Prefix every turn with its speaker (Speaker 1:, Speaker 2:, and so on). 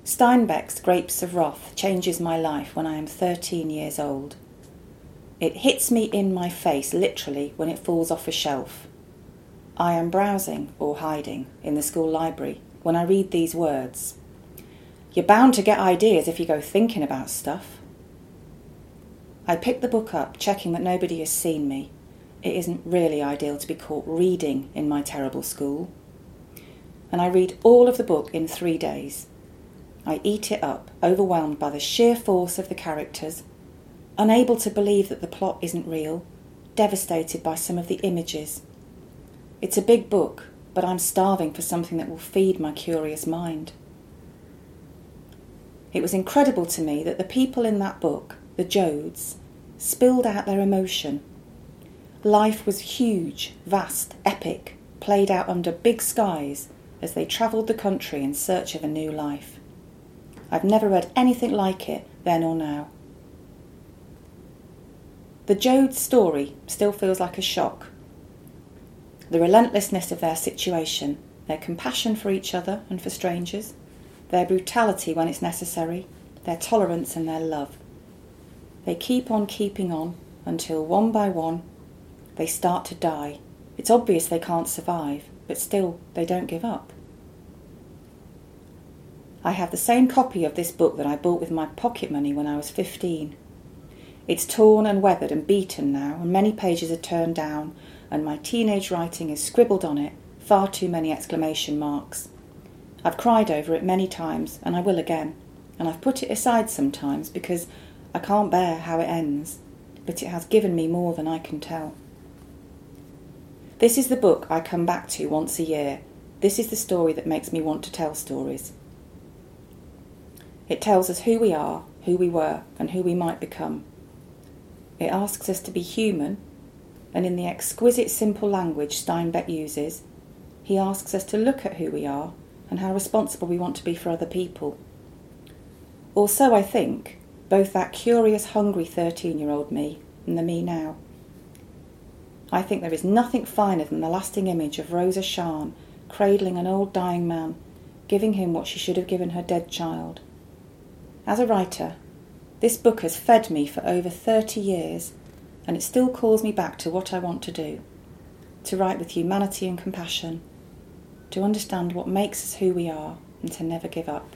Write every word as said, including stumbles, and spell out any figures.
Speaker 1: Steinbeck's Grapes of Wrath changes my life when I am thirteen years old. It hits me in my face, literally, when it falls off a shelf. I am browsing, or hiding, in the school library when I read these words. You're bound to get ideas if you go thinking about stuff. I pick the book up, checking that nobody has seen me. It isn't really ideal to be caught reading in my terrible school. And I read all of the book in three days. I eat it up, overwhelmed by the sheer force of the characters, unable to believe that the plot isn't real, devastated by some of the images. It's a big book, but I'm starving for something that will feed my curious mind. It was incredible to me that the people in that book, the Joads, spilled out their emotion. Life was huge, vast, epic, played out under big skies as they travelled the country in search of a new life. I've never read anything like it, then or now. The Joads' story still feels like a shock. The relentlessness of their situation, their compassion for each other and for strangers, their brutality when it's necessary, their tolerance and their love. They keep on keeping on until one by one they start to die. It's obvious they can't survive, but still they don't give up. I have the same copy of this book that I bought with my pocket money when I was fifteen. It's torn and weathered and beaten now, and many pages are turned down, and my teenage writing is scribbled on it, far too many exclamation marks. I've cried over it many times, and I will again, and I've put it aside sometimes because I can't bear how it ends, but it has given me more than I can tell. This is the book I come back to once a year. This is the story that makes me want to tell stories. It tells us who we are, who we were, and who we might become. It asks us to be human, and in the exquisite simple language Steinbeck uses, he asks us to look at who we are and how responsible we want to be for other people. Or so I think, both that curious, hungry thirteen-year-old me and the me now. I think there is nothing finer than the lasting image of Rosa Sharn cradling an old dying man, giving him what she should have given her dead child. As a writer, this book has fed me for over thirty years, and it still calls me back to what I want to do, to write with humanity and compassion, to understand what makes us who we are, and to never give up.